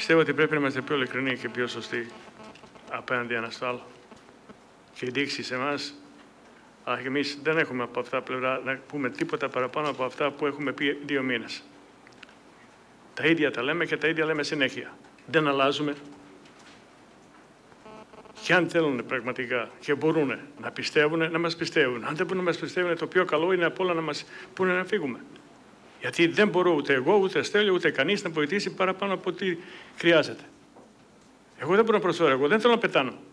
Πιστεύω ότι πρέπει να είμαστε πιο ειλικρινοί και πιο σωστοί απέναντι ένα στο άλλο. Και η δείξη σε εμάς, αλλά και εμείς δεν έχουμε από αυτά πλευρά να πούμε τίποτα παραπάνω από αυτά που έχουμε πει 2 μήνες. Τα ίδια τα λέμε και τα ίδια λέμε συνέχεια. Δεν αλλάζουμε. Και αν θέλουν πραγματικά και μπορούν να πιστεύουν, να μας πιστεύουν. Αν δεν μπορούν να μας πιστεύουν, το πιο καλό είναι από όλα να μας πούνε να φύγουμε. Γιατί δεν μπορώ ούτε εγώ, ούτε Στέλιο, ούτε κανείς να βοηθήσει παραπάνω από ό,τι χρειάζεται. Εγώ δεν μπορώ να προσφέρω, εγώ δεν θέλω να πετάνω.